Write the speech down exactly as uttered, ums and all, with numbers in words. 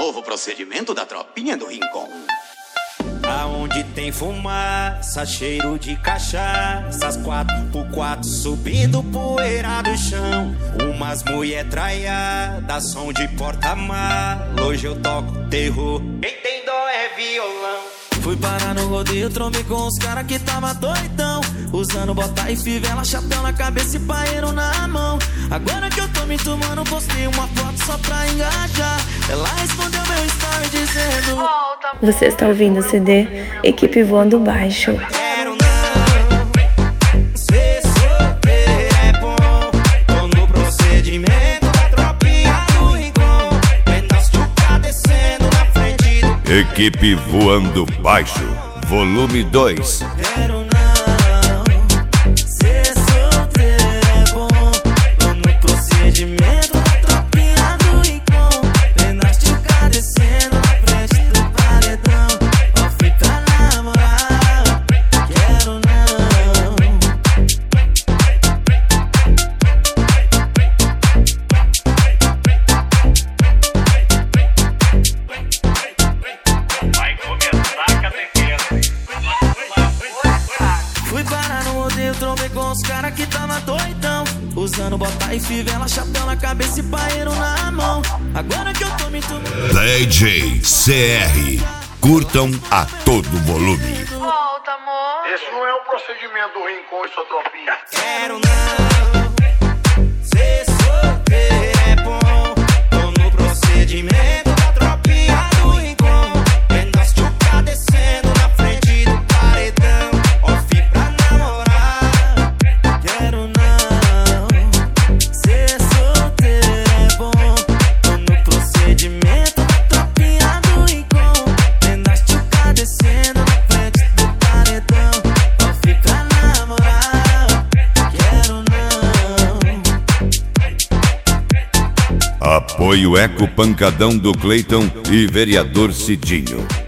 novo procedimento da tropinha do Rincon. Aonde tem fumaça, cheiro de cachaça, quatro por quatro subindo poeira do chão. Umas mulher traiada, som de porta-mala. Hoje eu toco terror, quem tem dó é violão. Fui parar no rodeio, trombei com os caras que tava doidão, usando bota e fivela, chapéu na cabeça e paeiro na mão. Agora que eu tô me tomando, postei uma foto só pra engajar. Ela respondeu meu story dizendo: Você está ouvindo o C D Equipe Voando Baixo. Quero não, ser solteiro é bom. Tô no procedimento da tropinha do Rincon. Pedaço de uca descendo na frente do... Equipe Voando Baixo, volume dois. Quero não, ser solteiro é bom. Tô no procedimento da tropinha do Rincon. Pedaço de uca descendo na frente do paredão. Ó, fica na moral. Quero não. Vai começar a catequese. Fui parar no rodeio, trombei com os caras que tava doidão, usando bota e fivela, chapéu na cabeça e paeiro na mão. Agora que eu tô me tomando... D J C R, curtam a todo volume. Volta, amor. Esse não é o procedimento do Rincon e sua tropinha. Quero não, ser solteiro é bom. Tô no procedimento da tropinha do Rincon. Pedaço de uca descendo na frente do paredão. Ó, fica na moral. Quero não, ser solteiro é bom. Tô no procedimento da tropinha do Rincon. Pedaço de uca descendo na frente do paredão. Ó, fica na moral. Quero não. Apoio Eco Pancadão do Cleiton e Vereador Cidinho.